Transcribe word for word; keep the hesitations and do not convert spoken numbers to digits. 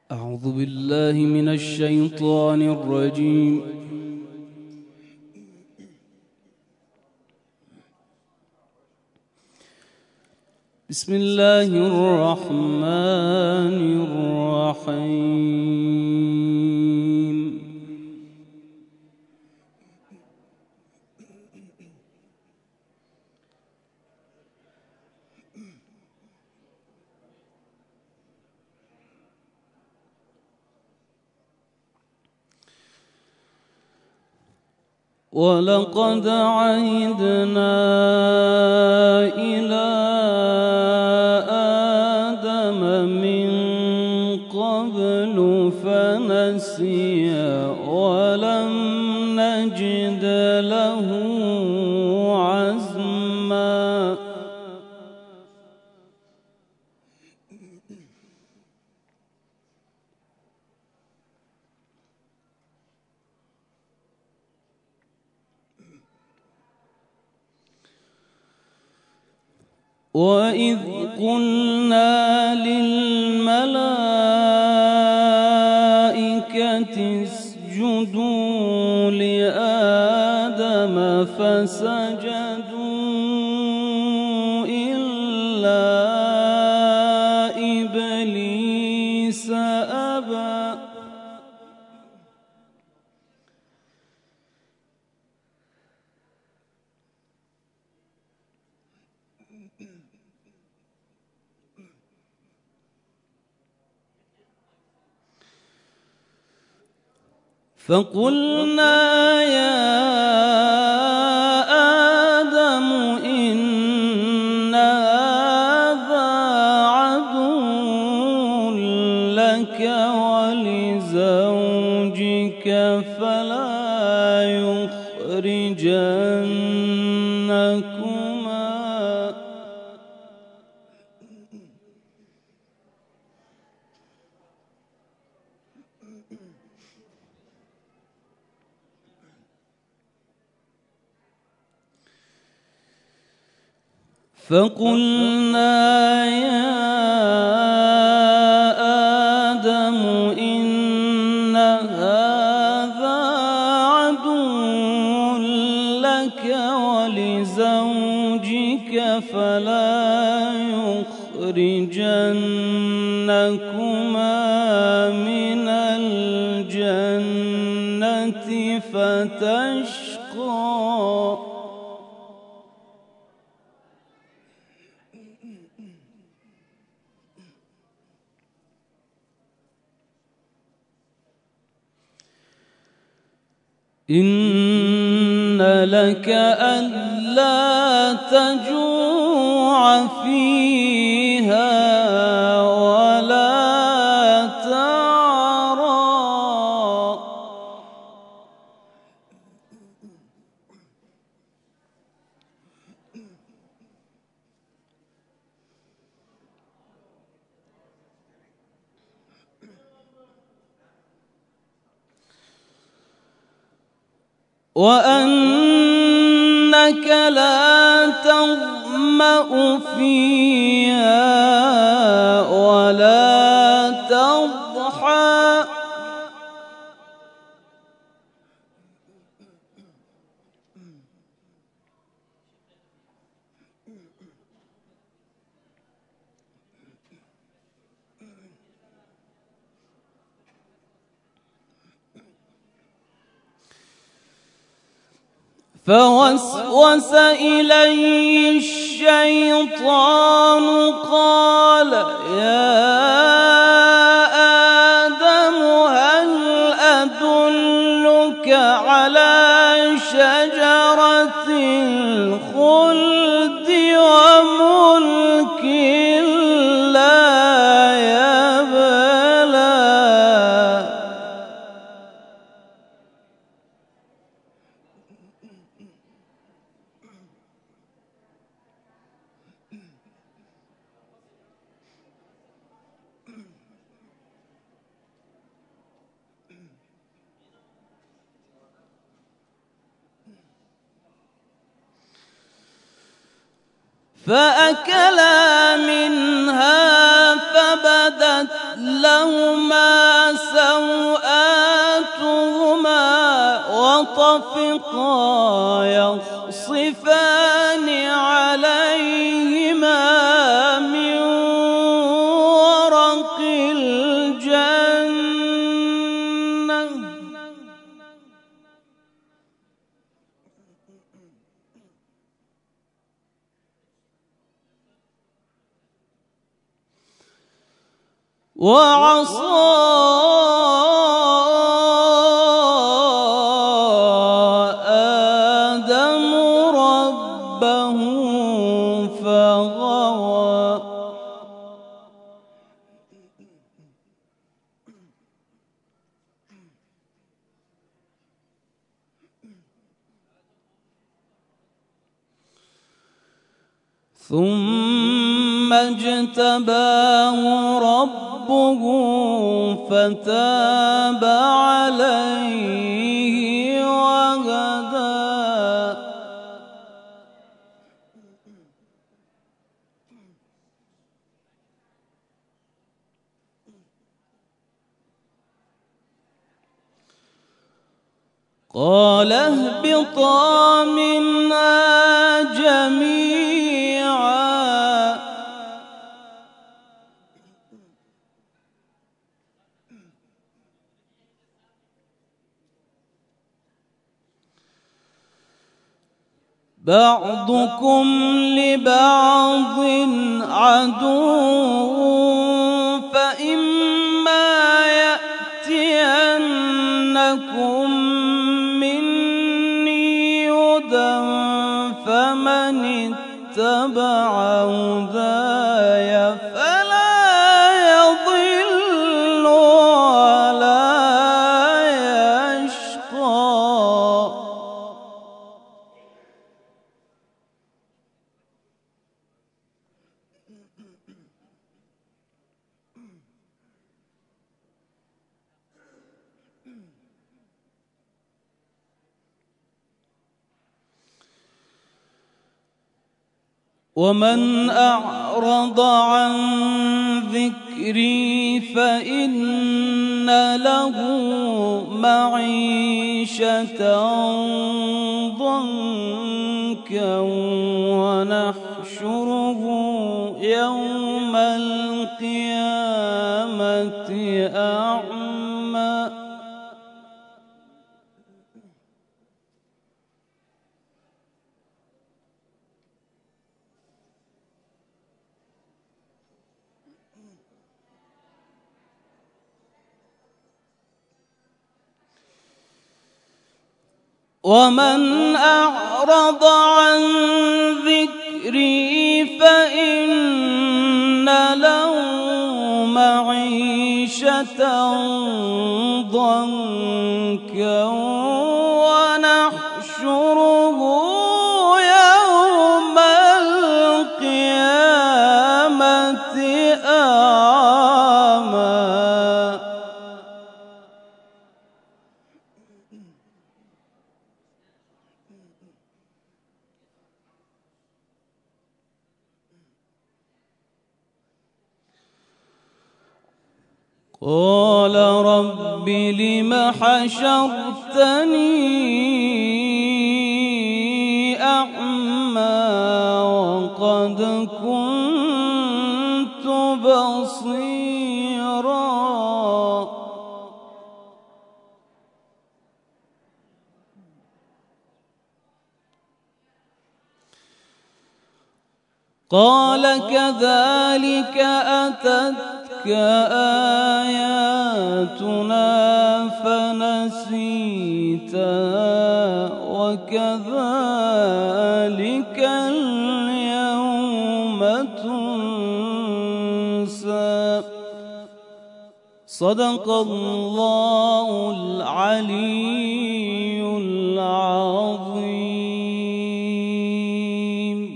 أعوذ بالله من الشيطان الرجيم. بسم الله الرحمن الرحيم. ولقد عهدنا إلى آدم من قبل فنسي ولم نجد له عزما. وإذ قلنا للملائكة اسجدوا لآدم فسجدوا إلا إبليس أبى. فقلنا يا آدم إن هذا عدو لك ولزوجك فلا يخرجنكما فقلنا يا آدم إن هذا عدو لك ولزوجك فلا يخرجنكما من الجنة فتشقى. إن لك ألا تجوع فيها ولا تعرى. وأنك لا تظمأ فيها ولا تضحى. فوسوس إليه الشيطان قال يا آدم هل أدلك على شجرة الخلد وملك لا يبلى. فأكلا منها فبدت لهما رافقا يخصفان عليهما من ورق الجنة وعصى آدم ربه فغوى ثم اجتباه ربه فتاب عليه وهدى قال اهبطا منها جميعا بعضكم لبعض عدو فإما يأتينكم مني هدى فمن اتبع هداي فلا يضل ولا يشقى ومن أعرض عن ذكري فإن له معيشة ضنكا ونحشره يوم القيامة أعمى ومن أعرض عن ذكري فإن له معيشة ضنكا ونحشره يوم القيامة أعمى قال رب لم حشرتني أعمى وقد كنت بصيرا قال كذلك أتت آياتنا فنسيتها وكذلك اليوم تنسى صدق الله العلي العظيم.